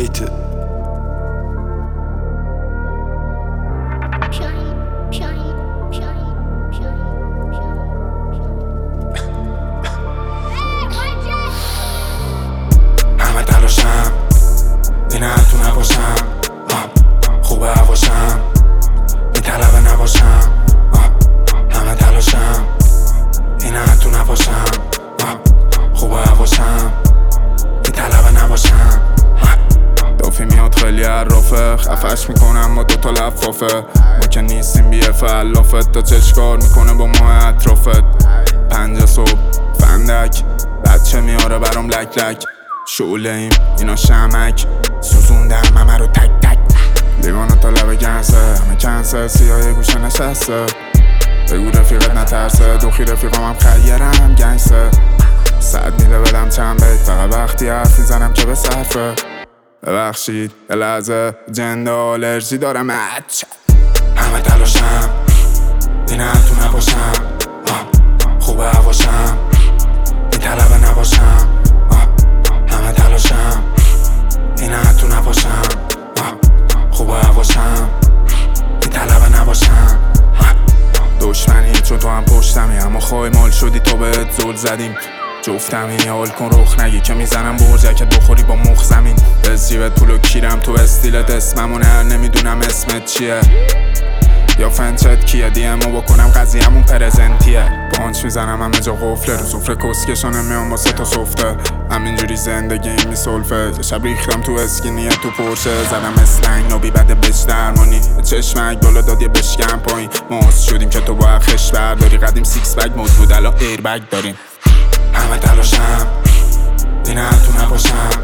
hate it. همه تلاشم اینه تو نباشم، خوبه هواشم میطلبه نباشم. همه تلاشم اینه تو نباشم، خوبه هواشم میطلبه نباشم. دافی میاد خیلی عرافه، خفش میکنم با دوتا لفافه. ما که نیستیم بیه علافت، تا چشکار میکنه با ما اطرافت. 5 صبح فندک بچه میاره برام لک لک. شعله ایم اینا شمک، سوزوندم همه رو تک تک. لیوانو تا لبه گنسه، همه کنسه سیاه گوشه نشسته. بگو رفیقت نترسه، دوخی رفیقام هم خیرم گنسه. 100 میده بدم چند بیت، فقط وقتی حرف میزنم که به صرفه. ببخشید یه لحظه جنده آلرژی دارم. همه تلاشم اینه تو نباشم، خوبه هواشم میطلبه نباشم. همه تلاشم اینه تو نباشم، خوبه هواشم میطلبه نباشم. دشمنی چون تو هم پشتمی، اما خواهی مال شدی تا بهت زل زدیم. جفتمی حال کن رخ نگی که میزنم برجکت بخوری با مخ زمین. از جیبت پولو کیرم تو استیلت، اسممونه هر نمیدونم اسمت چیه یا فنچت کیه. دیمو بکنم قضیه‌مون پرزنتیه. پانچ میزنم همه جا قفله، رو سفره کسکشانه میام با 3 تا سفته. همینجوری زندگی میسولفه، یه شب ریختم تو اسکینیه تو پورشه. زدم اسلنگ نوبی بده بش درمانی، چشمک بالا دادی بشکم پایین. ماست شدیم که تو با خش برداری، قدیم 6 بگ مود بود الان ایر بگ داریم. همه تلاشم اینه تو نباشم،